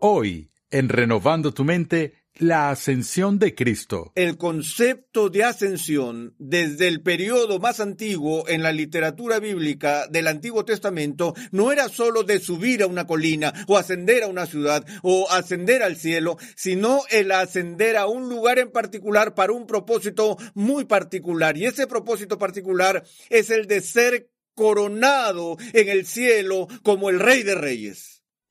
Hoy, en Renovando tu Mente, la ascensión de Cristo. El concepto de ascensión, desde el periodo más antiguo en la literatura bíblica del Antiguo Testamento, no era solo de subir a una colina, o ascender a una ciudad, o ascender al cielo, sino el ascender a un lugar en particular para un propósito muy particular. Y ese propósito particular es el de ser coronado en el cielo como el Rey de Reyes.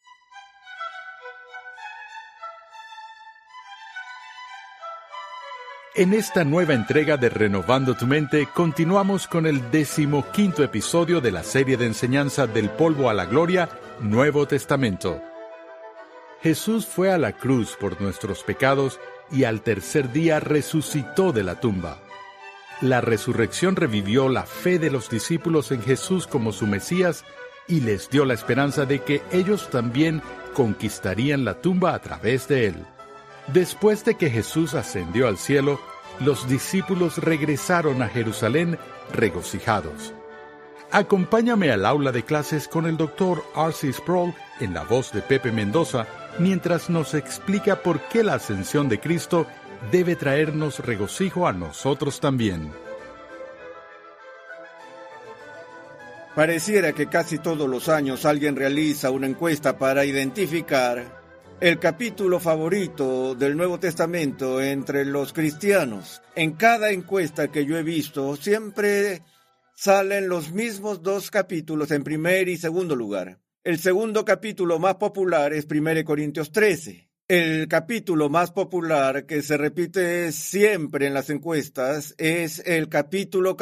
En esta nueva entrega de Renovando tu Mente, continuamos con el 15º episodio de la serie de enseñanza del polvo a la gloria, Nuevo Testamento. Jesús fue a la cruz por nuestros pecados y al tercer día resucitó de la tumba. La resurrección revivió la fe de los discípulos en Jesús como su Mesías y les dio la esperanza de que ellos también conquistarían la tumba a través de él. Después de que Jesús ascendió al cielo, los discípulos regresaron a Jerusalén regocijados. Acompáñame al aula de clases con el Dr. R.C. Sproul en la voz de Pepe Mendoza, mientras nos explica por qué la ascensión de Cristo debe traernos regocijo a nosotros también. Pareciera que casi todos los años alguien realiza una encuesta para identificar el capítulo favorito del Nuevo Testamento entre los cristianos. En cada encuesta que yo he visto, siempre salen los mismos dos capítulos en primer y segundo lugar. El segundo capítulo más popular es 1 Corintios 13. El capítulo más popular que se repite siempre en las encuestas es el capítulo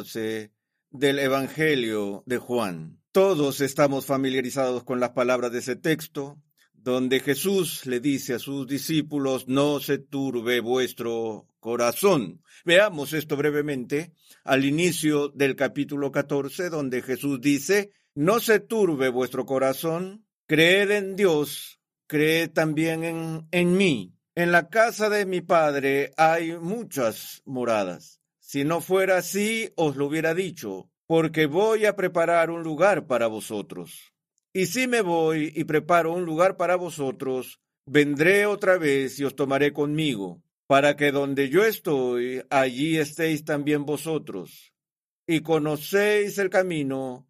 14 del Evangelio de Juan. Todos estamos familiarizados con las palabras de ese texto, donde Jesús le dice a sus discípulos: no se turbe vuestro corazón. Veamos esto brevemente al inicio del capítulo 14, donde Jesús dice: no se turbe vuestro corazón, creed en Dios, creed también en mí. En la casa de mi Padre hay muchas moradas. Si no fuera así, os lo hubiera dicho, porque voy a preparar un lugar para vosotros. Y si me voy y preparo un lugar para vosotros, vendré otra vez y os tomaré conmigo, para que donde yo estoy, allí estéis también vosotros. Y conocéis el camino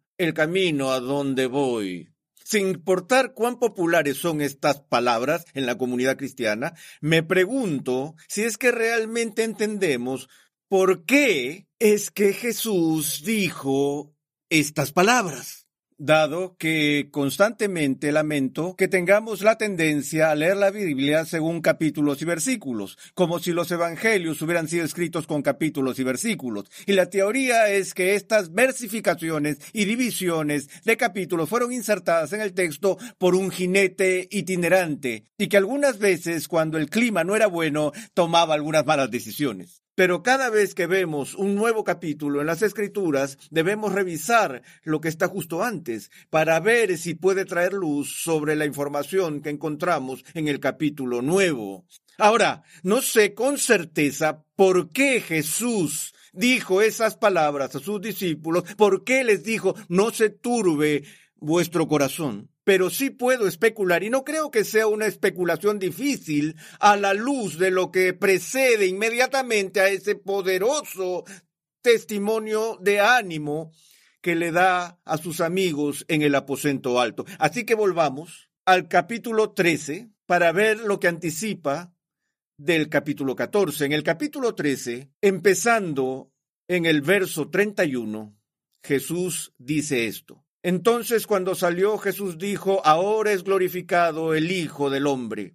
a donde voy. Sin importar cuán populares son estas palabras en la comunidad cristiana, me pregunto si es que realmente entendemos por qué es que Jesús dijo estas palabras. Dado que constantemente lamento que tengamos la tendencia a leer la Biblia según capítulos y versículos, como si los evangelios hubieran sido escritos con capítulos y versículos. Y la teoría es que estas versificaciones y divisiones de capítulos fueron insertadas en el texto por un jinete itinerante, y que algunas veces, cuando el clima no era bueno, tomaba algunas malas decisiones. Pero cada vez que vemos un nuevo capítulo en las Escrituras, debemos revisar lo que está justo antes para ver si puede traer luz sobre la información que encontramos en el capítulo nuevo. Ahora, no sé con certeza por qué Jesús dijo esas palabras a sus discípulos, por qué les dijo: no se turbe vuestro corazón. Pero sí puedo especular, y no creo que sea una especulación difícil a la luz de lo que precede inmediatamente a ese poderoso testimonio de ánimo que le da a sus amigos en el aposento alto. Así que volvamos al capítulo 13 para ver lo que anticipa del capítulo 14. En el capítulo 13, empezando en el verso 31, Jesús dice esto: entonces, cuando salió, Jesús dijo: ahora es glorificado el Hijo del Hombre,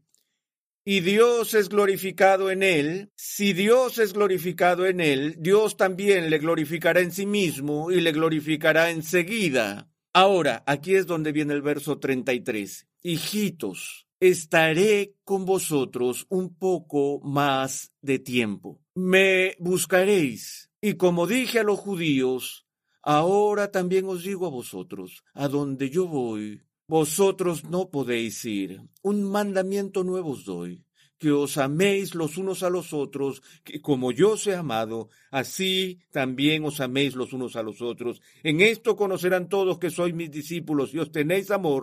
y Dios es glorificado en él. Si Dios es glorificado en él, Dios también le glorificará en sí mismo y le glorificará enseguida. Ahora, aquí es donde viene el verso 33. Hijitos, estaré con vosotros un poco más de tiempo. Me buscaréis, y como dije a los judíos, ahora también os digo a vosotros: a donde yo voy, vosotros no podéis ir. Un mandamiento nuevo os doy, que os améis los unos a los otros, que como yo os he amado, así también os améis los unos a los otros. En esto conocerán todos que sois mis discípulos, y os tenéis amor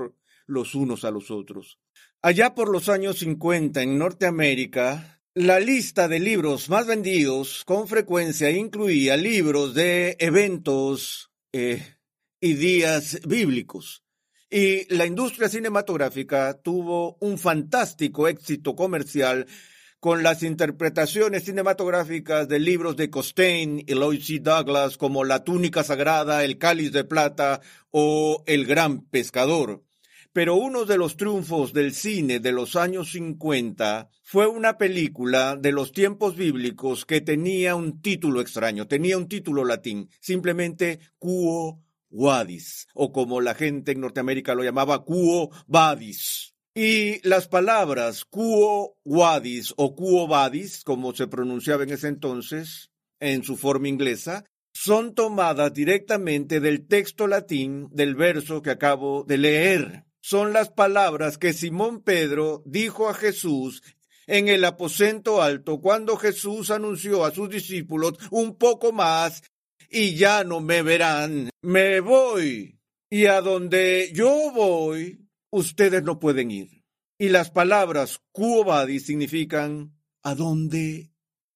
los unos a los otros. Allá por los años 50 en Norteamérica, la lista de libros más vendidos con frecuencia incluía libros de eventos y días bíblicos. Y la industria cinematográfica tuvo un fantástico éxito comercial con las interpretaciones cinematográficas de libros de Costain y Lloyd C. Douglas como La túnica sagrada, El cáliz de plata o El gran pescador. Pero uno de los triunfos del cine de los años 50 fue una película de los tiempos bíblicos que tenía un título extraño, tenía un título latín, simplemente Quo Vadis, o como la gente en Norteamérica lo llamaba, Quo Vadis. Y las palabras Quo Vadis o Quo Vadis, como se pronunciaba en ese entonces, en su forma inglesa, son tomadas directamente del texto latín del verso que acabo de leer. Son las palabras que Simón Pedro dijo a Jesús en el aposento alto cuando Jesús anunció a sus discípulos: un poco más y ya no me verán. Me voy, y a donde yo voy, ustedes no pueden ir. Y las palabras Quo Vadis significan ¿a dónde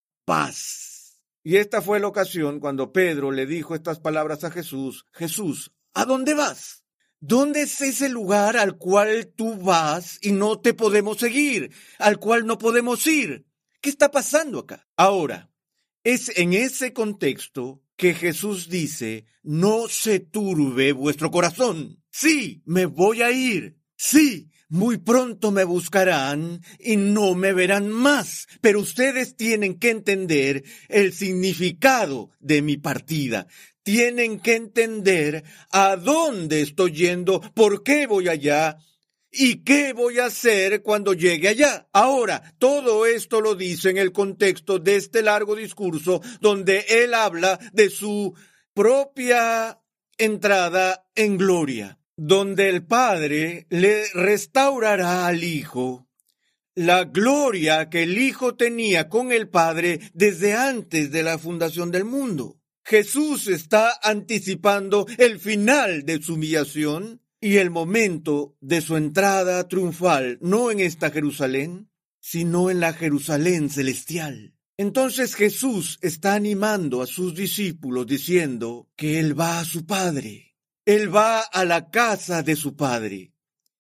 vas? Y esta fue la ocasión cuando Pedro le dijo estas palabras a Jesús: Jesús, ¿a dónde vas? ¿Dónde es ese lugar al cual tú vas y no te podemos seguir, al cual no podemos ir? ¿Qué está pasando acá? Ahora, es en ese contexto que Jesús dice: no se turbe vuestro corazón. Sí, me voy a ir. Sí, muy pronto me buscarán y no me verán más. Pero ustedes tienen que entender el significado de mi partida. Tienen que entender a dónde estoy yendo, por qué voy allá y qué voy a hacer cuando llegue allá. Ahora, todo esto lo dice en el contexto de este largo discurso donde él habla de su propia entrada en gloria, donde el Padre le restaurará al Hijo la gloria que el Hijo tenía con el Padre desde antes de la fundación del mundo. Jesús está anticipando el final de su humillación y el momento de su entrada triunfal, no en esta Jerusalén, sino en la Jerusalén celestial. Entonces Jesús está animando a sus discípulos diciendo que Él va a su Padre. Él va a la casa de su Padre.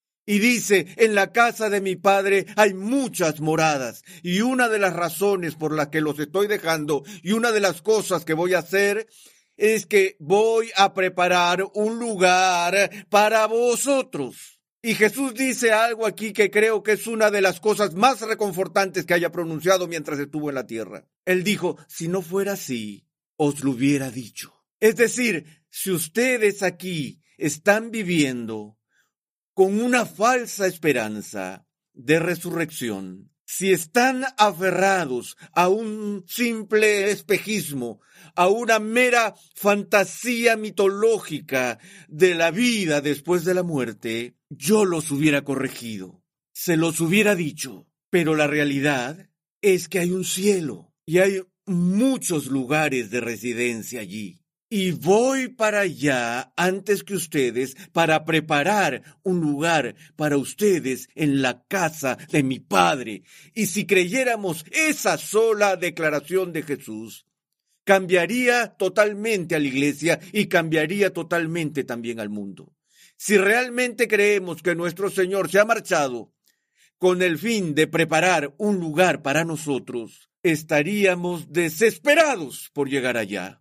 Y dice: en la casa de mi Padre hay muchas moradas, y una de las razones por las que los estoy dejando y una de las cosas que voy a hacer es que voy a preparar un lugar para vosotros. Y Jesús dice algo aquí que creo que es una de las cosas más reconfortantes que haya pronunciado mientras estuvo en la tierra. Él dijo: si no fuera así, os lo hubiera dicho. Es decir, si ustedes aquí están viviendo con una falsa esperanza de resurrección, si están aferrados a un simple espejismo, a una mera fantasía mitológica de la vida después de la muerte, yo los hubiera corregido, se los hubiera dicho. Pero la realidad es que hay un cielo y hay muchos lugares de residencia allí. Y voy para allá antes que ustedes para preparar un lugar para ustedes en la casa de mi Padre. Y si creyéramos esa sola declaración de Jesús, cambiaría totalmente a la iglesia y cambiaría totalmente también al mundo. Si realmente creemos que nuestro Señor se ha marchado con el fin de preparar un lugar para nosotros, estaríamos desesperados por llegar allá.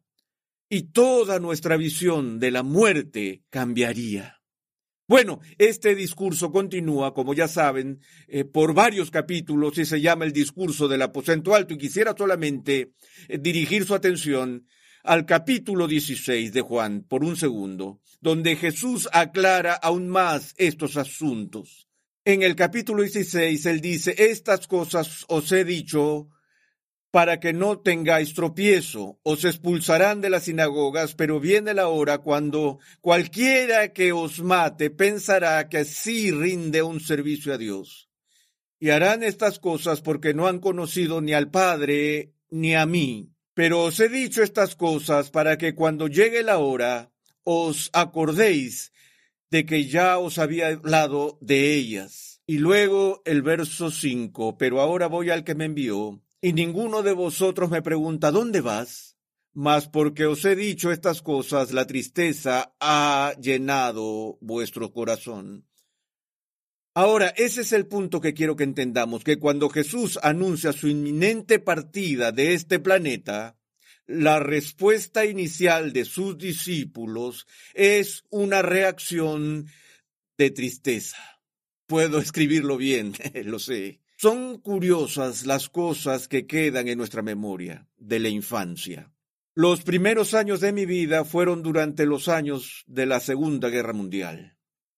Y toda nuestra visión de la muerte cambiaría. Bueno, este discurso continúa, como ya saben, por varios capítulos y se llama el discurso del aposento alto, y quisiera solamente dirigir su atención al capítulo 16 de Juan por un segundo, donde Jesús aclara aún más estos asuntos. En el capítulo 16 él dice: estas cosas os he dicho para que no tengáis tropiezo. Os expulsarán de las sinagogas, pero viene la hora cuando cualquiera que os mate pensará que así rinde un servicio a Dios. Y harán estas cosas porque no han conocido ni al Padre ni a mí. Pero os he dicho estas cosas para que cuando llegue la hora os acordéis de que ya os había hablado de ellas. Y luego el verso 5, pero ahora voy al que me envió, y ninguno de vosotros me pregunta, ¿dónde vas? Mas porque os he dicho estas cosas, la tristeza ha llenado vuestro corazón. Ahora, ese es el punto que quiero que entendamos, que cuando Jesús anuncia su inminente partida de este planeta, la respuesta inicial de sus discípulos es una reacción de tristeza. Puedo escribirlo bien, lo sé. Son curiosas las cosas que quedan en nuestra memoria de la infancia. Los primeros años de mi vida fueron durante los años de la Segunda Guerra Mundial.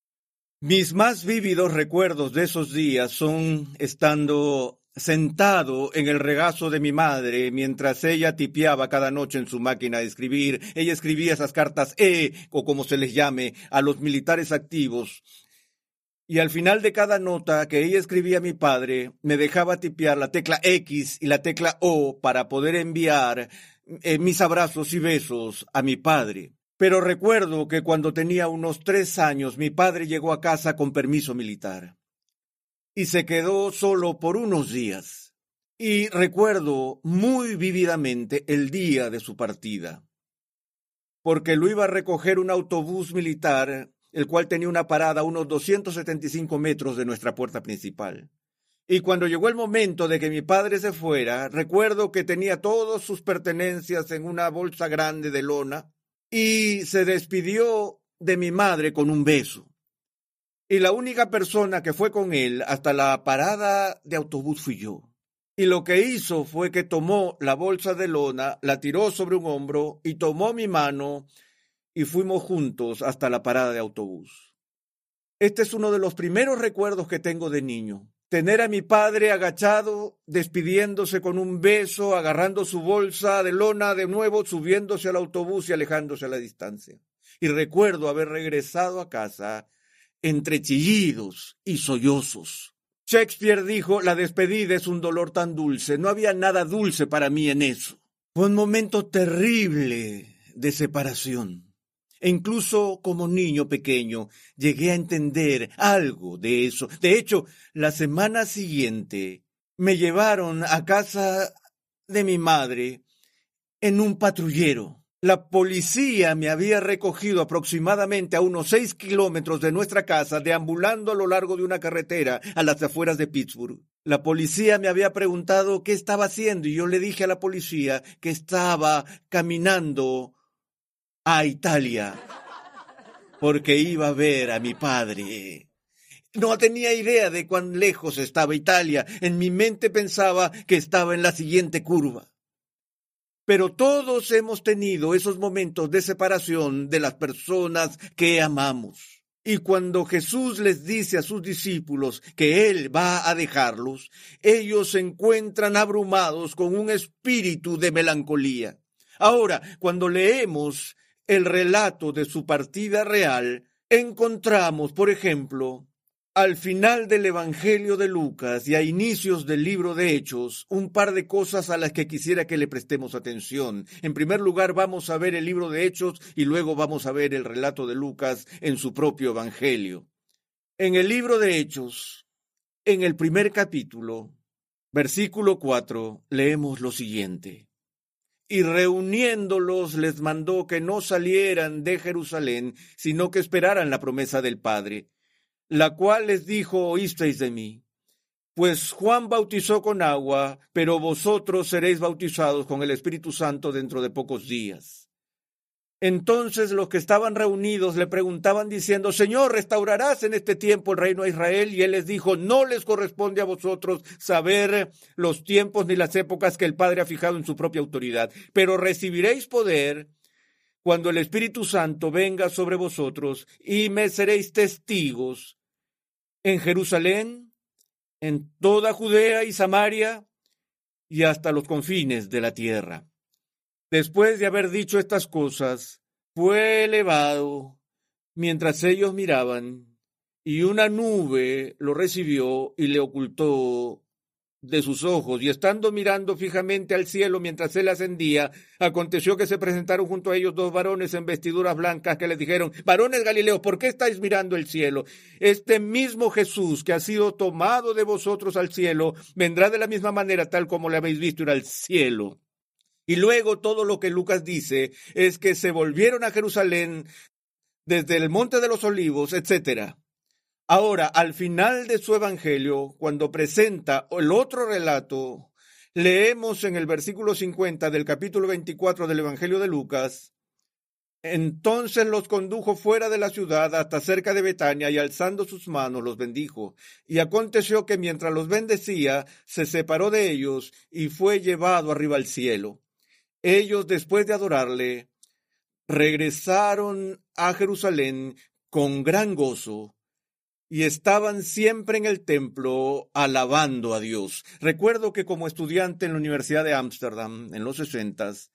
Mis más vívidos recuerdos de esos días son estando sentado en el regazo de mi madre mientras ella tipeaba cada noche en su máquina de escribir. Ella escribía esas cartas o como se les llame, a los militares activos. Y al final de cada nota que ella escribía a mi padre, me dejaba tipear la tecla X y la tecla O para poder enviar mis abrazos y besos a mi padre. Pero recuerdo que cuando tenía unos 3 años, mi padre llegó a casa con permiso militar y se quedó solo por unos días. Y recuerdo muy vívidamente el día de su partida, porque lo iba a recoger un autobús militar, el cual tenía una parada a unos 275 metros de nuestra puerta principal. Y cuando llegó el momento de que mi padre se fuera, recuerdo que tenía todas sus pertenencias en una bolsa grande de lona, y se despidió de mi madre con un beso. Y la única persona que fue con él hasta la parada de autobús fui yo. Y lo que hizo fue que tomó la bolsa de lona, la tiró sobre un hombro y tomó mi mano y fuimos juntos hasta la parada de autobús. Este es uno de los primeros recuerdos que tengo de niño. Tener a mi padre agachado, despidiéndose con un beso, agarrando su bolsa de lona de nuevo, subiéndose al autobús y alejándose a la distancia. Y recuerdo haber regresado a casa entre chillidos y sollozos. Shakespeare dijo, la despedida es un dolor tan dulce. No había nada dulce para mí en eso. Fue un momento terrible de separación. E incluso como niño pequeño llegué a entender algo de eso. De hecho, la semana siguiente me llevaron a casa de mi madre en un patrullero. La policía me había recogido aproximadamente a unos 6 kilómetros de nuestra casa, deambulando a lo largo de una carretera a las afueras de Pittsburgh. La policía me había preguntado qué estaba haciendo y yo le dije a la policía que estaba caminando a Italia, porque iba a ver a mi padre. No tenía idea de cuán lejos estaba Italia. En mi mente pensaba que estaba en la siguiente curva. Pero todos hemos tenido esos momentos de separación de las personas que amamos. Y cuando Jesús les dice a sus discípulos que Él va a dejarlos, ellos se encuentran abrumados con un espíritu de melancolía. Ahora, cuando leemos el relato de su partida real, encontramos, por ejemplo, al final del Evangelio de Lucas y a inicios del libro de Hechos, un par de cosas a las que quisiera que le prestemos atención. En primer lugar, vamos a ver el libro de Hechos y luego vamos a ver el relato de Lucas en su propio Evangelio. En el libro de Hechos, en el primer capítulo, versículo 4, leemos lo siguiente. Y reuniéndolos les mandó que no salieran de Jerusalén, sino que esperaran la promesa del Padre, la cual les dijo, oísteis de mí. Pues Juan bautizó con agua, pero vosotros seréis bautizados con el Espíritu Santo dentro de pocos días. Entonces los que estaban reunidos le preguntaban diciendo, Señor, ¿restaurarás en este tiempo el reino a Israel? Y él les dijo, no les corresponde a vosotros saber los tiempos ni las épocas que el Padre ha fijado en su propia autoridad, pero recibiréis poder cuando el Espíritu Santo venga sobre vosotros y me seréis testigos en Jerusalén, en toda Judea y Samaria y hasta los confines de la tierra. Después de haber dicho estas cosas, fue elevado mientras ellos miraban, y una nube lo recibió y le ocultó de sus ojos, y estando mirando fijamente al cielo mientras él ascendía, aconteció que se presentaron junto a ellos dos varones en vestiduras blancas que les dijeron: varones Galileos, ¿por qué estáis mirando el cielo? Este mismo Jesús que ha sido tomado de vosotros al cielo, vendrá de la misma manera tal como le habéis visto ir al cielo. Y luego todo lo que Lucas dice es que se volvieron a Jerusalén desde el Monte de los Olivos, etc. Ahora, al final de su evangelio, cuando presenta el otro relato, leemos en el versículo 50 del capítulo 24 del evangelio de Lucas: entonces los condujo fuera de la ciudad hasta cerca de Betania, y alzando sus manos los bendijo. Y aconteció que mientras los bendecía, se separó de ellos y fue llevado arriba al cielo. Ellos, después de adorarle, regresaron a Jerusalén con gran gozo, y estaban siempre en el templo alabando a Dios. Recuerdo que como estudiante en la Universidad de Ámsterdam, en los 60s,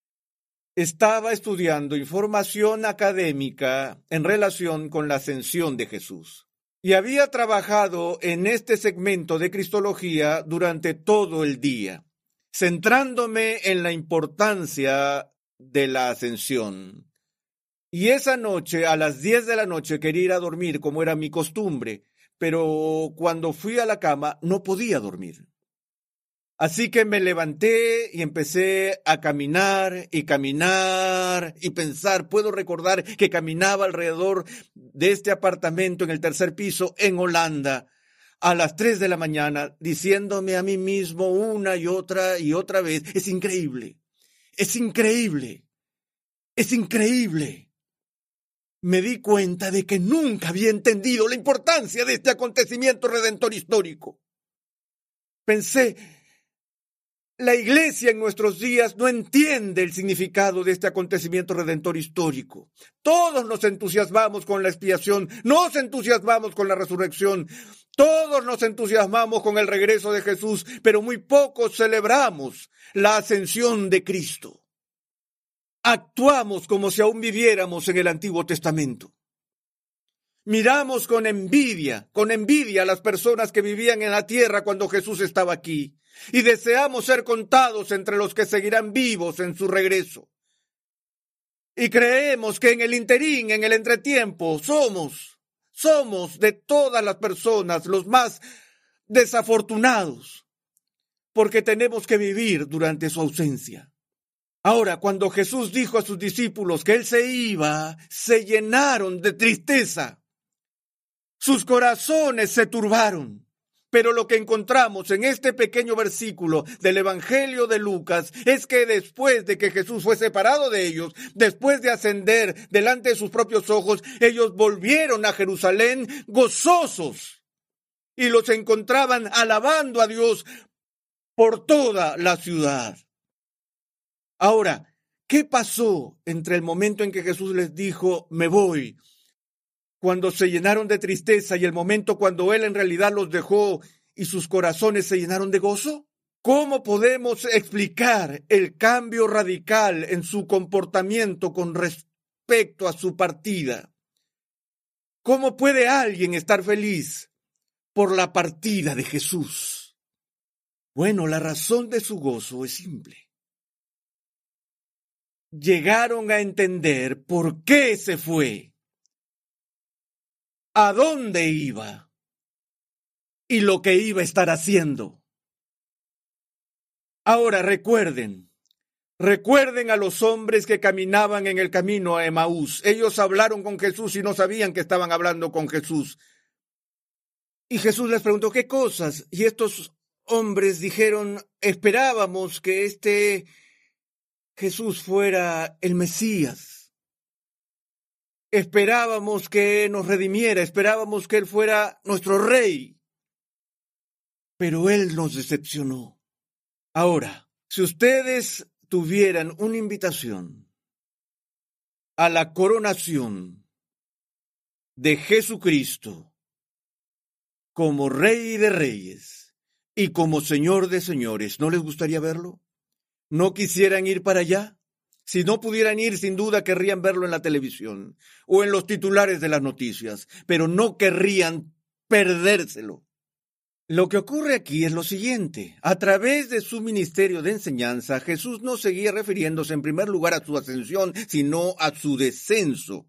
estaba estudiando información académica en relación con la ascensión de Jesús. Y había trabajado en este segmento de Cristología durante todo el día, centrándome en la importancia de la ascensión. Y esa noche, a las 10 de la noche, quería ir a dormir como era mi costumbre, pero cuando fui a la cama no podía dormir. Así que me levanté y empecé a caminar y pensar. Puedo recordar que caminaba alrededor de este apartamento en el tercer piso en Holanda a las 3 de la mañana, diciéndome a mí mismo una y otra vez: es increíble, es increíble, es increíble. Me di cuenta de que nunca había entendido la importancia de este acontecimiento redentor histórico. Pensé: la Iglesia en nuestros días no entiende el significado de este acontecimiento redentor histórico. Todos nos entusiasmamos con la expiación, nos entusiasmamos con la resurrección, todos nos entusiasmamos con el regreso de Jesús, pero muy pocos celebramos la ascensión de Cristo. Actuamos como si aún viviéramos en el Antiguo Testamento. Miramos con envidia a las personas que vivían en la tierra cuando Jesús estaba aquí, y deseamos ser contados entre los que seguirán vivos en su regreso. Y creemos que en el interín, en el entretiempo, somos de todas las personas los más desafortunados, porque tenemos que vivir durante su ausencia. Ahora, cuando Jesús dijo a sus discípulos que Él se iba, se llenaron de tristeza. Sus corazones se turbaron. Pero lo que encontramos en este pequeño versículo del Evangelio de Lucas es que después de que Jesús fue separado de ellos, después de ascender delante de sus propios ojos, ellos volvieron a Jerusalén gozosos y los encontraban alabando a Dios por toda la ciudad. Ahora, ¿qué pasó entre el momento en que Jesús les dijo: me voy, cuando se llenaron de tristeza, y el momento cuando Él en realidad los dejó y sus corazones se llenaron de gozo? ¿Cómo podemos explicar el cambio radical en su comportamiento con respecto a su partida? ¿Cómo puede alguien estar feliz por la partida de Jesús? Bueno, la razón de su gozo es simple. Llegaron a entender por qué se fue, a dónde iba y lo que iba a estar haciendo. Ahora recuerden a los hombres que caminaban en el camino a Emaús. Ellos hablaron con Jesús y no sabían que estaban hablando con Jesús. Y Jesús les preguntó: ¿qué cosas? Y estos hombres dijeron: esperábamos que este Jesús fuera el Mesías. Esperábamos que nos redimiera, esperábamos que Él fuera nuestro rey. Pero Él nos decepcionó. Ahora, si ustedes tuvieran una invitación a la coronación de Jesucristo como Rey de Reyes y como Señor de Señores, ¿no les gustaría verlo? ¿No quisieran ir para allá? Si no pudieran ir, sin duda querrían verlo en la televisión o en los titulares de las noticias, pero no querrían perdérselo. Lo que ocurre aquí es lo siguiente. A través de su ministerio de enseñanza, Jesús no seguía refiriéndose en primer lugar a su ascensión, sino a su descenso,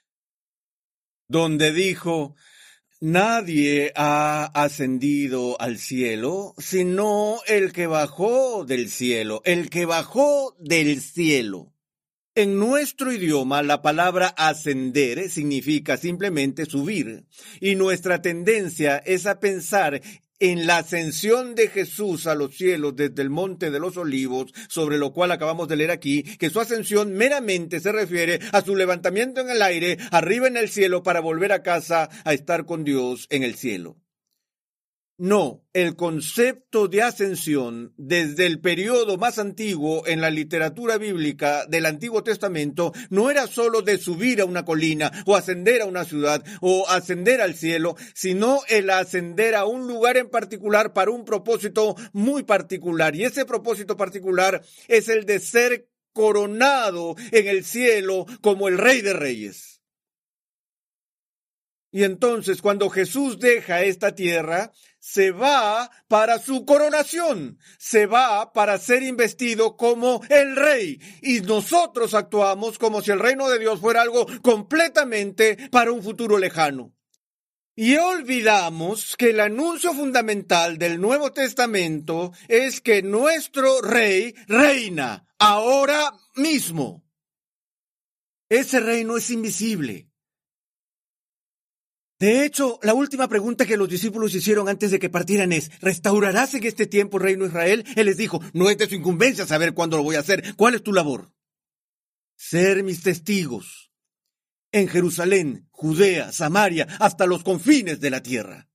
donde dijo: nadie ha ascendido al cielo, sino el que bajó del cielo, el que bajó del cielo. En nuestro idioma, la palabra ascender significa simplemente subir, y nuestra tendencia es a pensar en la ascensión de Jesús a los cielos desde el Monte de los Olivos, sobre lo cual acabamos de leer aquí, que su ascensión meramente se refiere a su levantamiento en el aire, arriba en el cielo, para volver a casa a estar con Dios en el cielo. No, el concepto de ascensión, desde el periodo más antiguo en la literatura bíblica del Antiguo Testamento, no era solo de subir a una colina, o ascender a una ciudad, o ascender al cielo, sino el ascender a un lugar en particular para un propósito muy particular. Y ese propósito particular es el de ser coronado en el cielo como el Rey de Reyes. Y entonces, cuando Jesús deja esta tierra, se va para su coronación, se va para ser investido como el Rey. Y nosotros actuamos como si el reino de Dios fuera algo completamente para un futuro lejano. Y olvidamos que el anuncio fundamental del Nuevo Testamento es que nuestro Rey reina ahora mismo. Ese reino es invisible. De hecho, la última pregunta que los discípulos hicieron antes de que partieran es: ¿restaurarás en este tiempo el reino de Israel? Él les dijo: no es de su incumbencia saber cuándo lo voy a hacer. ¿Cuál es tu labor? Ser mis testigos en Jerusalén, Judea, Samaria, hasta los confines de la tierra.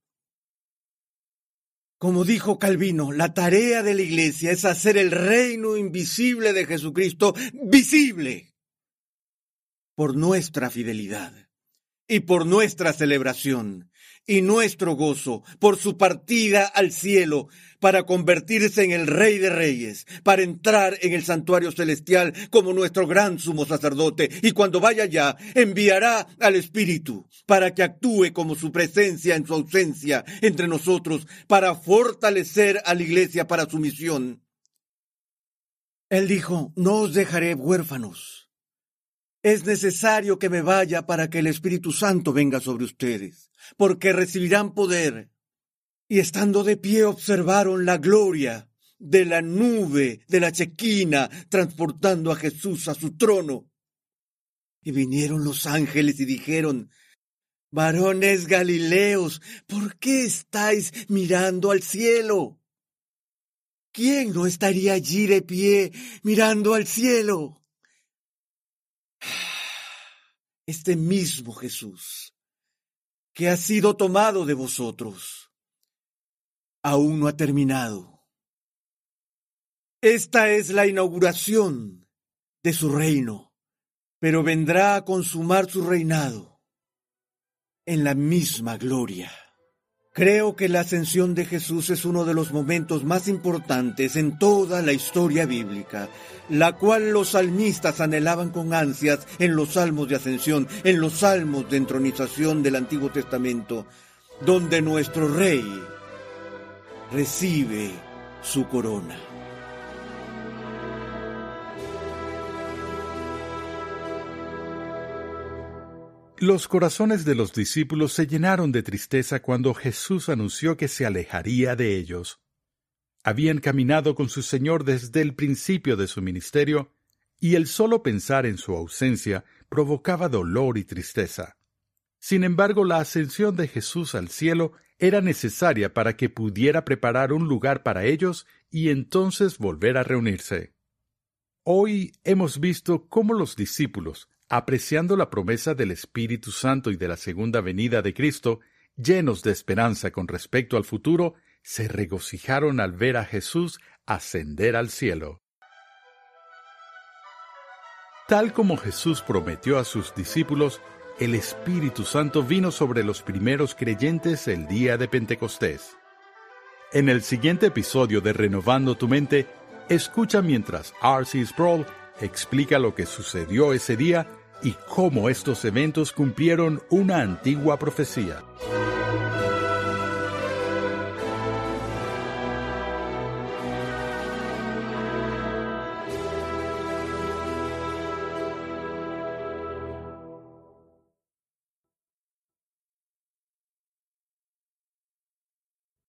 Como dijo Calvino, la tarea de la iglesia es hacer el reino invisible de Jesucristo visible por nuestra fidelidad. Y por nuestra celebración y nuestro gozo, por su partida al cielo, para convertirse en el Rey de Reyes, para entrar en el santuario celestial como nuestro gran sumo sacerdote, y cuando vaya allá, enviará al Espíritu, para que actúe como su presencia en su ausencia entre nosotros, para fortalecer a la iglesia para su misión. Él dijo: no os dejaré huérfanos. Es necesario que me vaya para que el Espíritu Santo venga sobre ustedes, porque recibirán poder. Y estando de pie observaron la gloria de la nube de la Chequina transportando a Jesús a su trono. Y vinieron los ángeles y dijeron: varones Galileos, ¿por qué estáis mirando al cielo? ¿Quién no estaría allí de pie mirando al cielo? Este mismo Jesús, que ha sido tomado de vosotros, aún no ha terminado. Esta es la inauguración de su reino, pero vendrá a consumar su reinado en la misma gloria. Creo que la ascensión de Jesús es uno de los momentos más importantes en toda la historia bíblica, la cual los salmistas anhelaban con ansias en los salmos de ascensión, en los salmos de entronización del Antiguo Testamento, donde nuestro Rey recibe su corona. Los corazones de los discípulos se llenaron de tristeza cuando Jesús anunció que se alejaría de ellos. Habían caminado con su Señor desde el principio de su ministerio, y el solo pensar en su ausencia provocaba dolor y tristeza. Sin embargo, la ascensión de Jesús al cielo era necesaria para que pudiera preparar un lugar para ellos y entonces volver a reunirse. Hoy hemos visto cómo los discípulos, apreciando la promesa del Espíritu Santo y de la segunda venida de Cristo, llenos de esperanza con respecto al futuro, se regocijaron al ver a Jesús ascender al cielo. Tal como Jesús prometió a sus discípulos, el Espíritu Santo vino sobre los primeros creyentes el día de Pentecostés. En el siguiente episodio de Renovando tu Mente, escucha mientras R.C. Sproul explica lo que sucedió ese día y cómo estos eventos cumplieron una antigua profecía.